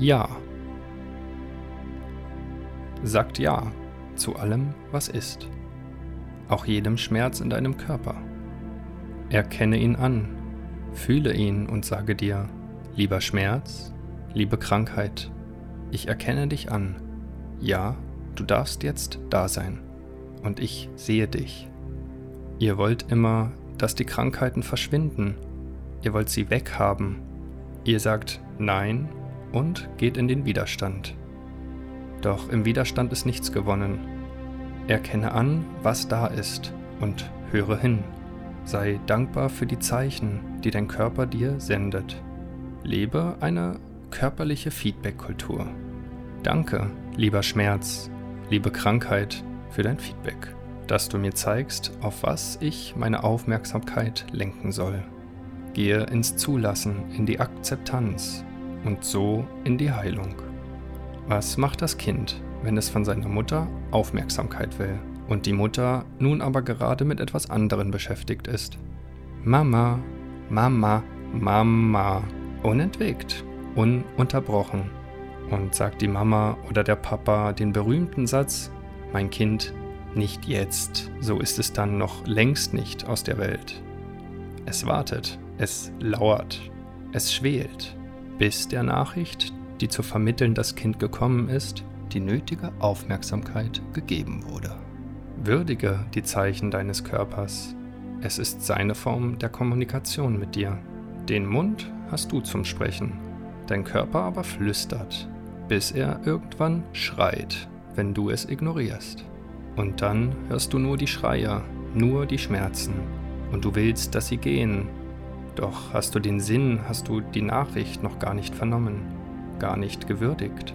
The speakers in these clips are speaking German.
Ja. Sagt Ja zu allem, was ist. Auch jedem Schmerz in deinem Körper. Erkenne ihn an, fühle ihn und sage dir: Lieber Schmerz, liebe Krankheit, ich erkenne dich an. Ja, du darfst jetzt da sein. Und ich sehe dich. Ihr wollt immer, dass die Krankheiten verschwinden. Ihr wollt sie weghaben. Ihr sagt Nein und geht in den Widerstand. Doch im Widerstand ist nichts gewonnen. Erkenne an, was da ist und höre hin. Sei dankbar für die Zeichen, die dein Körper dir sendet. Lebe eine körperliche Feedback-Kultur. Danke, lieber Schmerz, liebe Krankheit, für dein Feedback, dass du mir zeigst, auf was ich meine Aufmerksamkeit lenken soll. Gehe ins Zulassen, in die Akzeptanz und so in die Heilung. Was macht das Kind, wenn es von seiner Mutter Aufmerksamkeit will und die Mutter nun aber gerade mit etwas anderem beschäftigt ist? Mama, Mama, Mama, unentwegt, ununterbrochen. Und sagt die Mama oder der Papa den berühmten Satz: Mein Kind, nicht jetzt, so ist es dann noch längst nicht aus der Welt. Es wartet, es lauert, es schwelt, bis der Nachricht, die zu vermitteln das Kind gekommen ist, die nötige Aufmerksamkeit gegeben wurde. Würdige die Zeichen deines Körpers. Es ist seine Form der Kommunikation mit dir. Den Mund hast du zum Sprechen, dein Körper aber flüstert, bis er irgendwann schreit, wenn du es ignorierst. Und dann hörst du nur die Schreie, nur die Schmerzen. Und du willst, dass sie gehen. Doch hast du den Sinn, hast du die Nachricht noch gar nicht vernommen, gar nicht gewürdigt.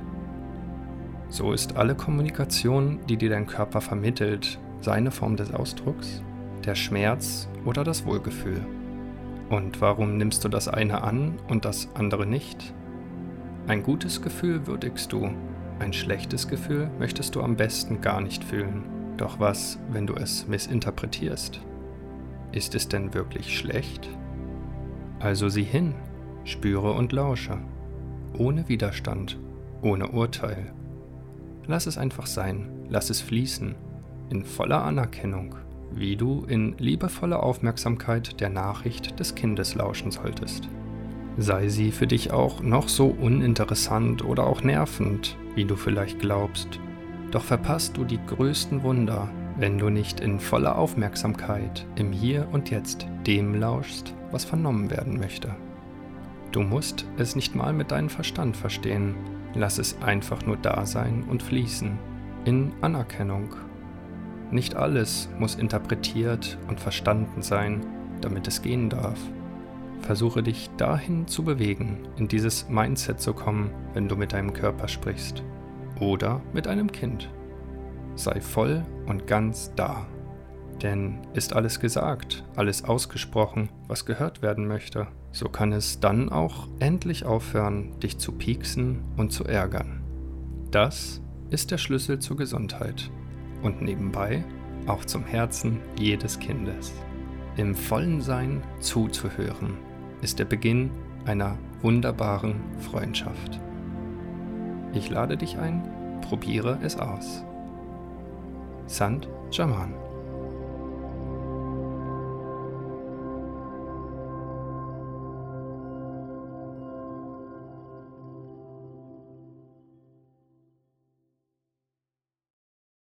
So ist alle Kommunikation, die dir dein Körper vermittelt, seine Form des Ausdrucks, der Schmerz oder das Wohlgefühl. Und warum nimmst du das eine an und das andere nicht? Ein gutes Gefühl würdigst du, ein schlechtes Gefühl möchtest du am besten gar nicht fühlen. Doch was, wenn du es missinterpretierst? Ist es denn wirklich schlecht? Also sieh hin, spüre und lausche, ohne Widerstand, ohne Urteil. Lass es einfach sein, lass es fließen, in voller Anerkennung, wie du in liebevoller Aufmerksamkeit der Nachricht des Kindes lauschen solltest. Sei sie für dich auch noch so uninteressant oder auch nervend, wie du vielleicht glaubst. Doch verpasst du die größten Wunder, wenn du nicht in voller Aufmerksamkeit im Hier und Jetzt dem lauschst, was vernommen werden möchte. Du musst es nicht mal mit deinem Verstand verstehen. Lass es einfach nur da sein und fließen, in Anerkennung. Nicht alles muss interpretiert und verstanden sein, damit es gehen darf. Versuche dich dahin zu bewegen, in dieses Mindset zu kommen, wenn du mit deinem Körper sprichst. Oder mit einem Kind. Sei voll und ganz da. Denn ist alles gesagt, alles ausgesprochen, was gehört werden möchte, so kann es dann auch endlich aufhören, dich zu pieksen und zu ärgern. Das ist der Schlüssel zur Gesundheit und nebenbei auch zum Herzen jedes Kindes. Im vollen Sein zuzuhören ist der Beginn einer wunderbaren Freundschaft. Ich lade dich ein, probiere es aus. Sant Germain.